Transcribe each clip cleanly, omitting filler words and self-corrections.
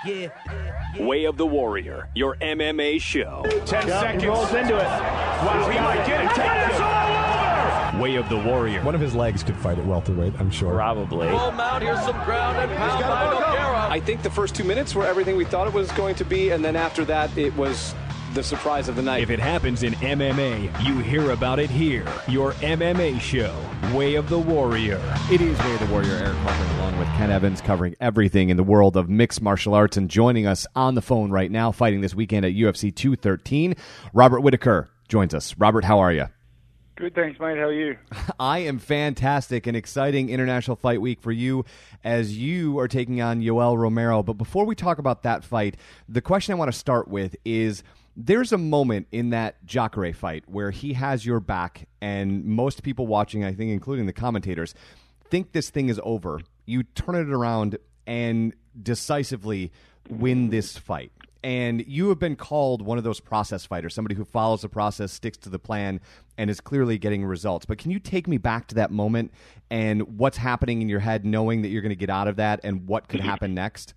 Way of the Warrior, your MMA show. 10 seconds. He rolls into it. Wow, he might get it. It's all over! Way of the Warrior. One of his legs could fight at welterweight, I'm sure. Probably. Full mount, here's some ground and pound by Nogueira. I think the first 2 minutes were everything we thought it was going to be, and then after that, it was the surprise of the night. If it happens in MMA, you hear about it here. Your MMA show, Way of the Warrior. It is Way of the Warrior. Eric Harper along with Ken Evans covering everything in the world of mixed martial arts, and joining us on the phone right now, fighting this weekend at UFC 213, Robert Whitaker joins us. Robert, how are you? Good, thanks, mate. How are you? I am fantastic. An exciting international fight week for you as you are taking on Yoel Romero. But before we talk about that fight, the question I want to start with is, there's a moment in that Jacare fight where he has your back, and most people watching, I think including the commentators, think this thing is over. You turn it around and decisively win this fight. And you have been called one of those process fighters, somebody who follows the process, sticks to the plan, and is clearly getting results. But can you take me back to that moment and what's happening in your head, knowing that you're going to get out of that, and what could happen next?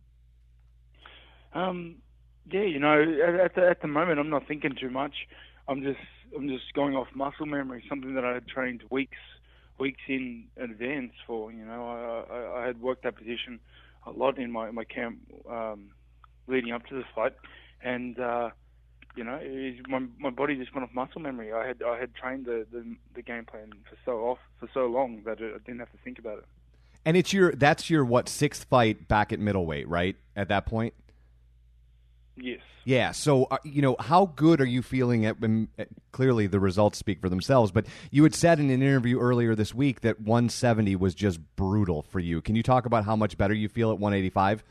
Yeah, you know, at the moment, I'm not thinking too much. I'm just going off muscle memory, something that I had trained weeks in advance for. You know, I had worked that position a lot in my camp leading up to this fight, and you know, my body just went off muscle memory. I had trained the game plan for so long that I didn't have to think about it. And that's your what, sixth fight back at middleweight, right? At that point. Yes. Yeah, so, you know, how good are you feeling? Clearly the results speak for themselves, but you had said in an interview earlier this week that 170 was just brutal for you. Can you talk about how much better you feel at 185?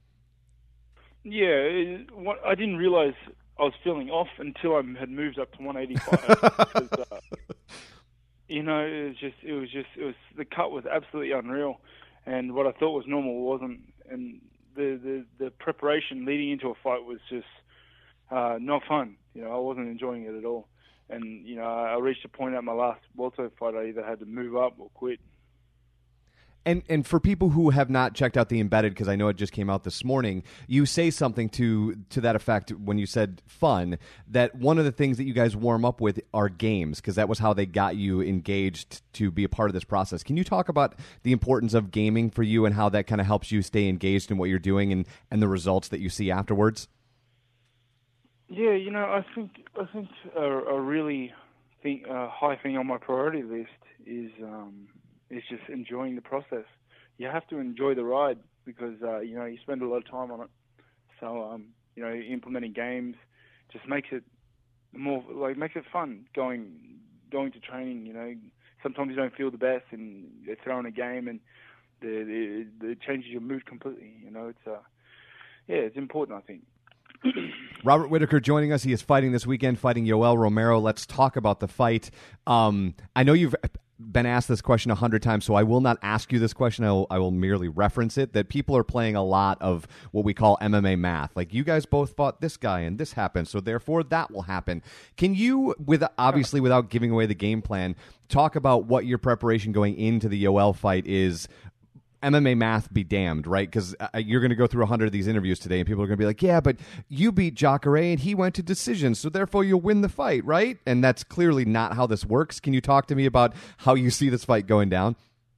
Yeah, I didn't realize I was feeling off until I had moved up to 185. Because, you know, it was the cut was absolutely unreal, and what I thought was normal wasn't, and the preparation leading into a fight was just not fun. You know, I wasn't enjoying it at all. And, you know, I reached a point at my last welterweight fight, I either had to move up or quit. And for people who have not checked out The Embedded, because I know it just came out this morning, you say something to that effect when you said fun, that one of the things that you guys warm up with are games, because that was how they got you engaged to be a part of this process. Can you talk about the importance of gaming for you and how that kind of helps you stay engaged in what you're doing and the results that you see afterwards? Yeah, you know, I think a really high thing on my priority list is just enjoying the process. You have to enjoy the ride because, you know, you spend a lot of time on it. So, you know, implementing games just makes it makes it fun going to training. You know, sometimes you don't feel the best and they throw in a game and it changes your mood completely. You know, it's important, I think. Robert Whitaker joining us. He is fighting this weekend, fighting Yoel Romero. Let's talk about the fight. I know you've been asked this question 100 times, so I will not ask you this question. I will merely reference it, that people are playing a lot of what we call MMA math. Like, you guys both fought this guy and this happened, so therefore that will happen. Can you, obviously without giving away the game plan, talk about what your preparation going into the Yoel fight is? MMA math be damned, right? Because you're going to go through 100 of these interviews today, and people are going to be like, yeah, but you beat Jacare, and he went to decision, so therefore you'll win the fight, right? And that's clearly not how this works. Can you talk to me about how you see this fight going down?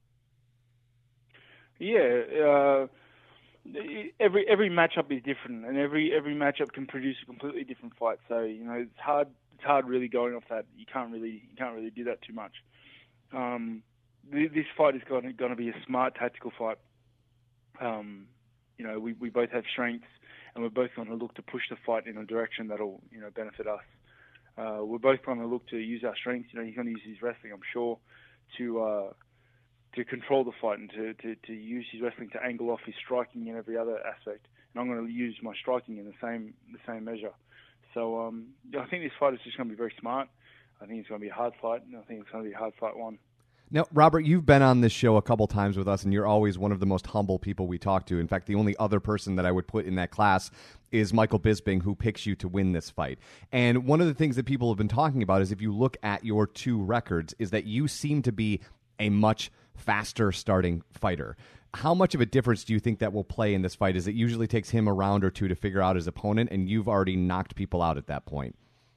Yeah, every matchup is different, and every matchup can produce a completely different fight. So, you know, it's hard really going off that. You can't really do that too much. This fight is going to be a smart tactical fight. You know, we both have strengths, and we're both going to look to push the fight in a direction that'll, you know, benefit us. We're both going to look to use our strengths. You know, he's going to use his wrestling, I'm sure, to control the fight and to use his wrestling to angle off his striking in every other aspect. And I'm going to use my striking in the same measure. So I think this fight is just going to be very smart. I think it's going to be a hard fight, and I think it's going to be a hard fight one. Now, Robert, you've been on this show a couple times with us, and you're always one of the most humble people we talk to. In fact, the only other person that I would put in that class is Michael Bisping, who picks you to win this fight. And one of the things that people have been talking about is, if you look at your two records, is that you seem to be a much faster starting fighter. how much of a difference do you think that will play in this fight? Is it usually takes him a round or two to figure out his opponent, and you've already knocked people out at that point?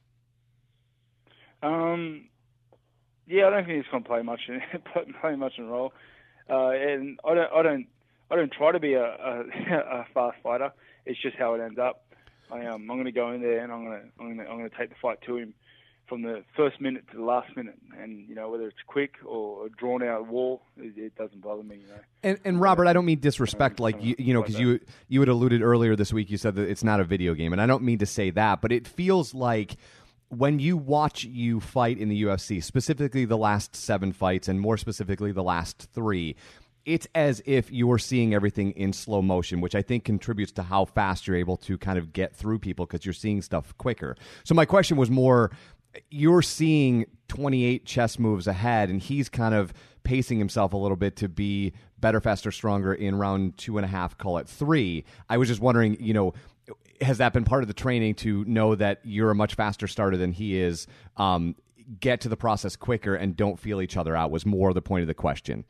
Yeah, I don't think it's going to play much in a role, and I don't try to be a fast fighter. It's just how it ends up. I'm going to go in there and I'm going to take the fight to him from the first minute to the last minute, and whether it's quick or a drawn out war, it doesn't bother me. And Robert, I don't mean disrespect, like because you had alluded earlier this week. You said that it's not a video game, and I don't mean to say that, but it feels like when you watch you fight in the UFC, specifically the last 7 fights, and more specifically the last 3. It's as if you're seeing everything in slow motion, which I think contributes to how fast you're able to kind of get through people because you're seeing stuff quicker. So my question was more, you're seeing 28 chess moves ahead, and he's kind of pacing himself a little bit to be better, faster, stronger in round 2.5, call it 3. I was just wondering, has that been part of the training to know that you're a much faster starter than he is, get to the process quicker and don't feel each other out, was more the point of the question.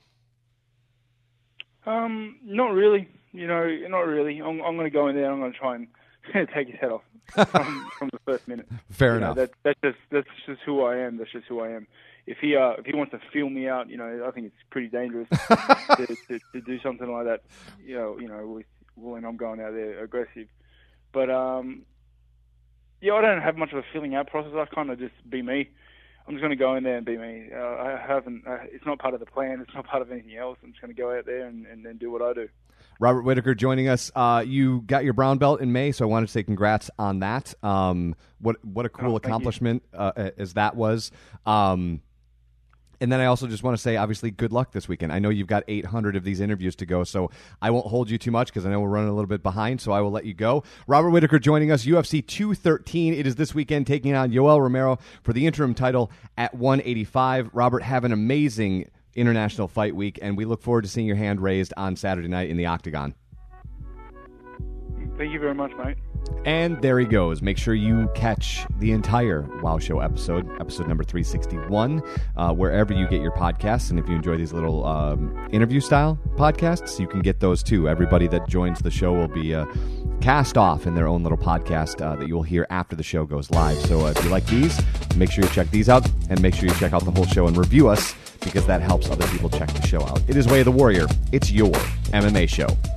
Not really. Not really. I'm going to go in there and I'm going to try and take his head off from the first minute. Fair enough. That's just who I am. That's just who I am. If he wants to feel me out, I think it's pretty dangerous to do something like that. When I'm going out there aggressive. But I don't have much of a feeling out process. I kind of just be me. I'm just going to go in there and be me. It's not part of the plan. It's not part of anything else. I'm just going to go out there and then do what I do. Robert Whitaker joining us. You got your brown belt in May, so I wanted to say congrats on that. What a cool accomplishment as that was. And then I also just want to say, obviously, good luck this weekend. I know you've got 800 of these interviews to go, so I won't hold you too much because I know we're running a little bit behind, so I will let you go. Robert Whitaker joining us, UFC 213. It is this weekend taking on Yoel Romero for the interim title at 185. Robert, have an amazing International Fight Week, and we look forward to seeing your hand raised on Saturday night in the Octagon. Thank you very much, mate. And there he goes. Make sure you catch the entire WOW Show episode number 361, wherever you get your podcasts. And if you enjoy these little interview-style podcasts, you can get those too. Everybody that joins the show will be cast off in their own little podcast that you will hear after the show goes live. So if you like these, make sure you check these out, and make sure you check out the whole show and review us, because that helps other people check the show out. It is Way of the Warrior. It's your MMA show.